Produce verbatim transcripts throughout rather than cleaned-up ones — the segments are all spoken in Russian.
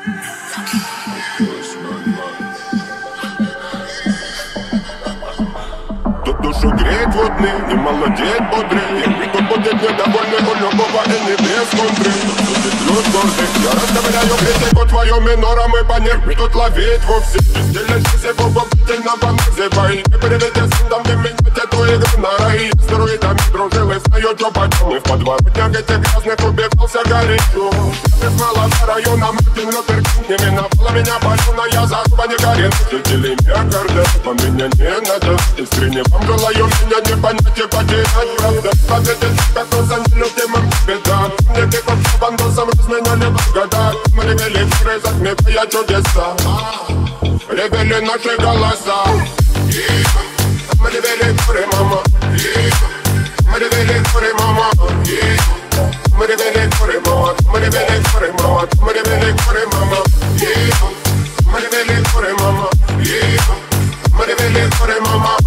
Тут душу греет водный, не молодеет бодрый. И кто будет недовольный, у любого и не без контры. Плюс гордый, я расставляю критику твою минором и по ним тут ловить вовсе. Стильно всего попытельного называй. Не переведите сындом, не менять эту игру на рай. Стероидами дружил и знаю, что почем. И в подворотнях этих грязных убивался горячо. Без малого района Мартин Лютер Кинг не миновала меня пальцу, я за не горит. Жители миокарда, по меня не надо. Искренне вам желаю меня не понять и потерять, правда. Победить, как то за нелюбимым беда. Мне бегут с бандосом, разменяли благодать. Мы ревели в затмевая чудеса. Ревели наши голоса. Мы ревели в мама. Мы ревели в мама. Мы ревели в мама. Мы ревели в мама. Мы ревели в мама. Мы ревели в мама. Мы ревели в мама.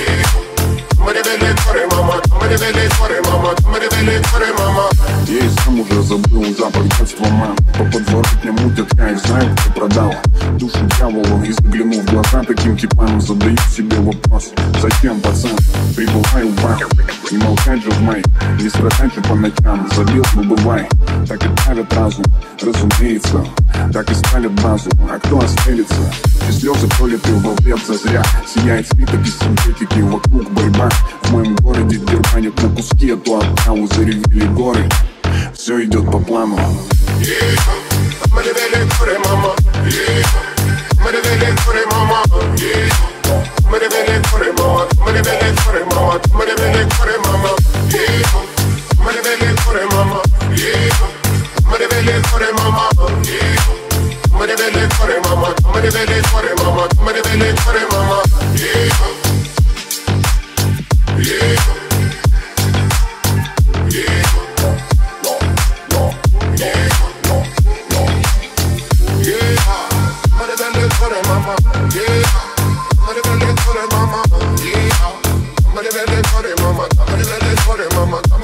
Мы ревели в мама. Мы ревели в мама. Мы ревели в мама. Я и сам уже забыл запах детства мам. По подворотне мутят, я их знаю, кто продал душу дьяволу. И заглянув в глаза таким типам, задаю себе вопрос: зачем, пацан, прибываю в бар? Не молчать же в май, не страдать же по ночам. Забил, ну бывай, так и правят разум, разумеется. Так и спалят базу, а кто осмелится? И слезы пролиты в ответ зазря. Сияет свиток из синтетики, вокруг борьба. В моем городе дербанят на куски эту оттаву. Заревели горы, все идет по плану. Мы ревели в мама. Мы ревели в мама. Мы ревели в мама. Мы ревели в мама. Мы ревели в мама. Мы ревели в мама. Мы ревели в мама. Мы ревели в мама. Мы ревели в мама. Мы ревели в мама. Mama,